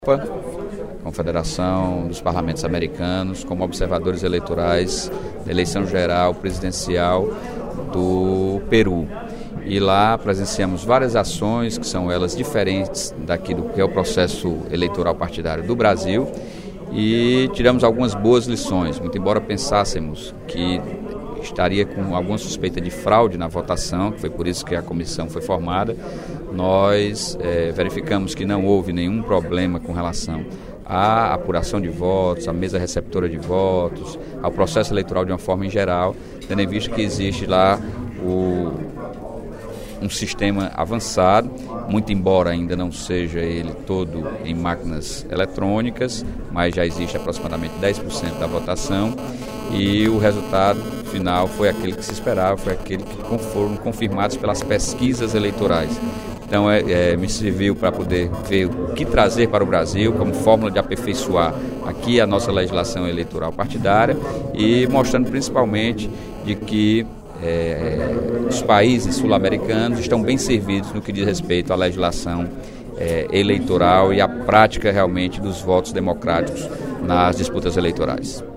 Confederação dos Parlamentos Americanos, como observadores eleitorais da eleição geral presidencial do Peru. E lá presenciamos várias ações, que são elas diferentes daqui do que é o processo eleitoral partidário do Brasil, e tiramos algumas boas lições, muito embora pensássemos que estaria com alguma suspeita de fraude na votação, que foi por isso que a comissão foi formada. Nós verificamos que não houve nenhum problema com relação à apuração de votos, à mesa receptora de votos, ao processo eleitoral de uma forma em geral, tendo em vista que existe lá um sistema avançado, muito embora ainda não seja ele todo em máquinas eletrônicas, mas já existe aproximadamente 10% da votação, e o resultado final foi aquele que se esperava, foi aquele que foram confirmados pelas pesquisas eleitorais. Então me serviu para poder ver o que trazer para o Brasil como fórmula de aperfeiçoar aqui a nossa legislação eleitoral partidária, e mostrando principalmente de que os países sul-americanos estão bem servidos no que diz respeito à legislação eleitoral e à prática realmente dos votos democráticos nas disputas eleitorais.